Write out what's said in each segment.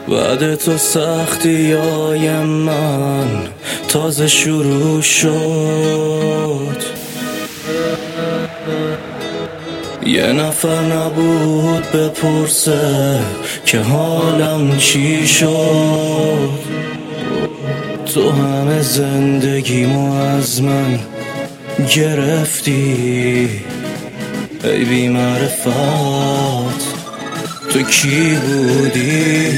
بعد تو سختیای من تازه شروع شد. یه نفر نبود بپرسه که حالم چی شد. تو همه زندگیمو از من گرفتی ای بی معرفت، تو کی بودی؟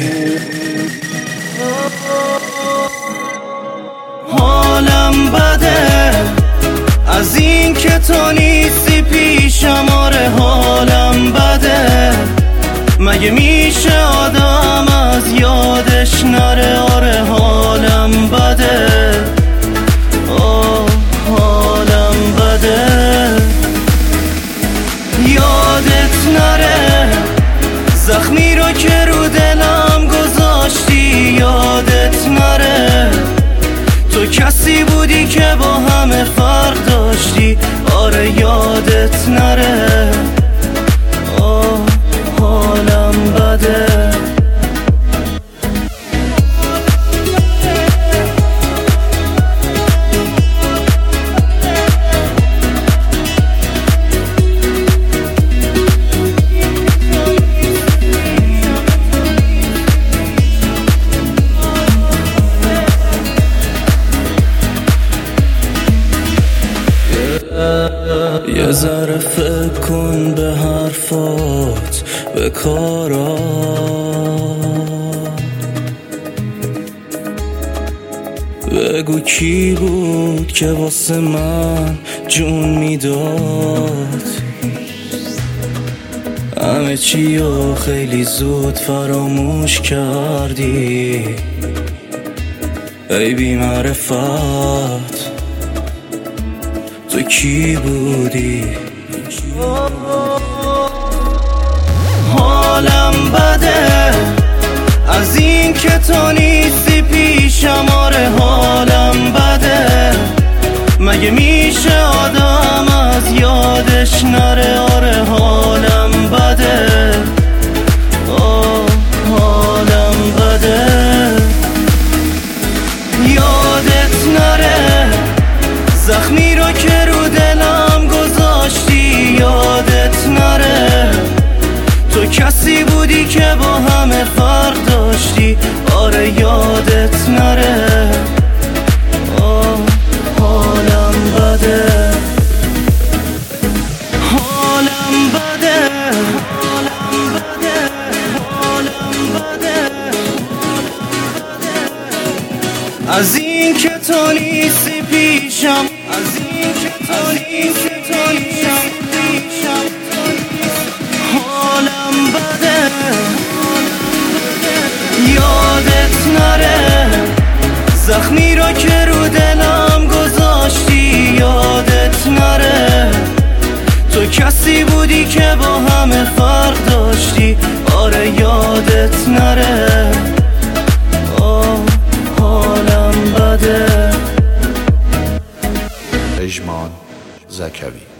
حالم بده از این که تو نیستی پیشم، آره حالم بده. مگه میشه آدم از یادش نره؟ آره حالم بده، حالم بده. یادت نره زخمی رو که رو دلم گذاشتی، یادت نره تو کسی بودی که با همه فرق داشتی، آره یادت نره. حالم بده. یه ذره فکر کن به حرفات، به کارات. بگو کی بود که واسه من جون میداد. همه چیو خیلی زود فراموش کردی ای بی معرفت، تو کی بودی؟ حالم بده از این که تو نیستی پیشم، آره حالم بده. مگه میشه آدم از یادش نره؟ آره حالم بده، حالم بده. یادت نره زخمی رو که رو دلم گذاشتی، یادت نره تو کسی بودی که با همه فرق داشتی، آره یادت نره. حالم بده، حالم بده، حالم بده، حالم بده. از این که تو نیستی پیشم، از این که تو نیستی پیشم، حالم بده. یادت نره زخمی رو که رو دلم گذاشتی، یادت نره تو کسی بودی که با همه فرق داشتی، آره یادت نره. حالم بده. پژمان زکوی.